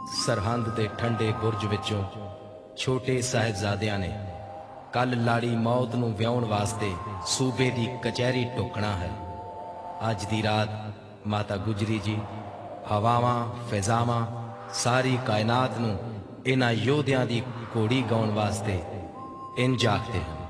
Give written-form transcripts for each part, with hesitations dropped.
सरहंद दे ठंडे बुरज विचों छोटे साहिबजादियां ने कल लाड़ी मौत नूं विआउण वास्ते सूबे दी कचहरी टुकना है। अज दी रात माता गुजरी जी हवावां फिजावां सारी कायनात नूं इन्हां योधियां दी घोड़ी गाउण वास्ते इंज आखदे हैं।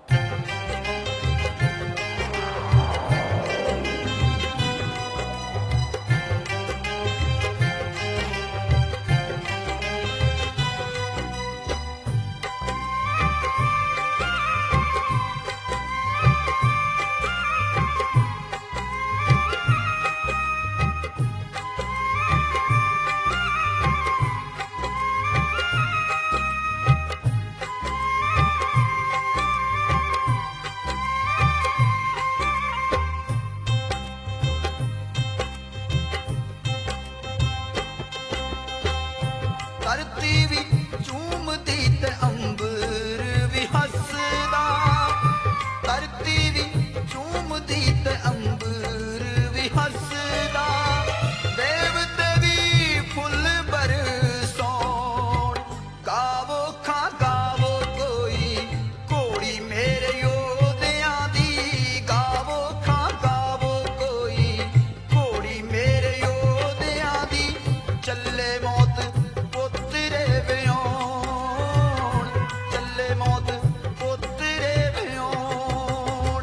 धरती भी झूमदी ते अंबर भी हसदा, धरती भी झूमदी ते अंबर भी हसदा, देवते भी फुल बरसौण, गावो खा गावो कोई घोड़ी मेरे योधियां दी, गावो खा गावो कोई घोड़ी मेरे योधियां दी, चले मौत पुत्रे विआउण, चले मौत पुत्रे विआउण।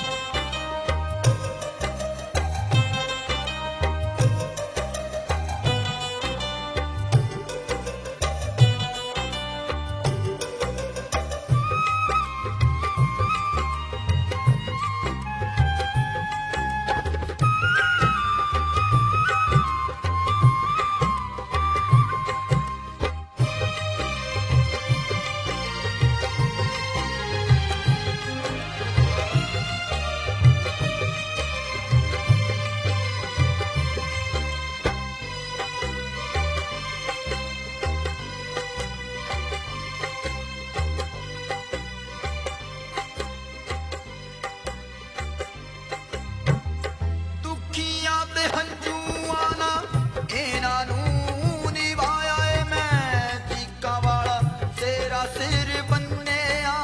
दुखियां ते हंझूआं नाल इन्हां नूं निभाया ऐ, मैं चीकां वाला तेरा सिर बन्नेआ,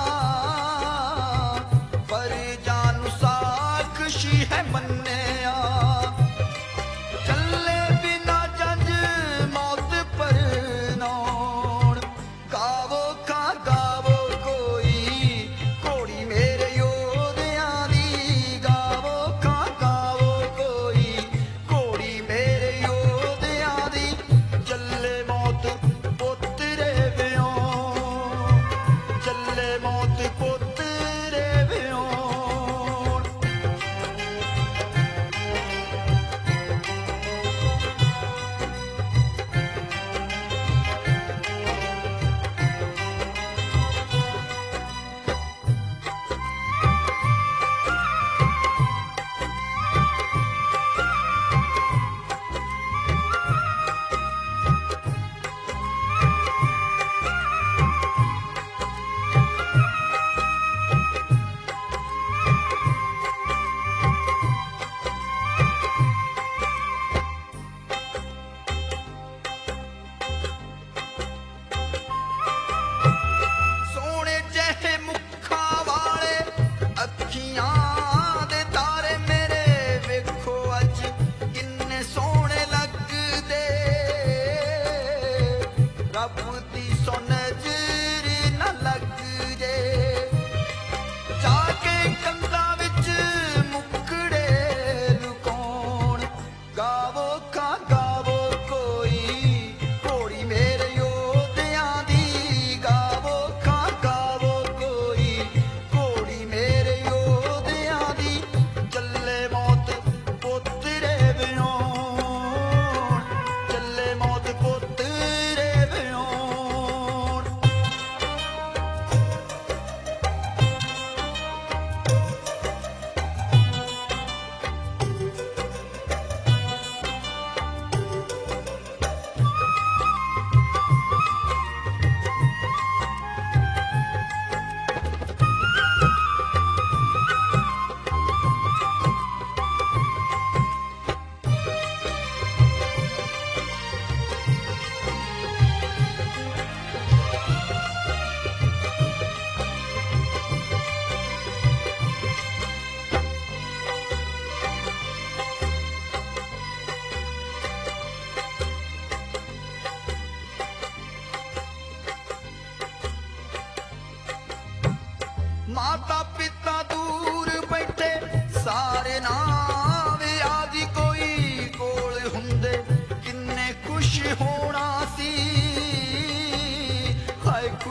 पर जानू साखी है मन्नेआ, चले बिना जंज मौत परनौण, गावो खा गावो कोई घोड़ी मेरे योधियां दी, गावो खा गावो कोई घोड़ी मेरे योधियां दी, चले मौत पुत्रे विआउण, चले मौत पुत्रे विआउण।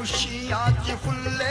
ਖੁਸ਼ੀਆਂ 'ਚ ਫੁੱਲੇ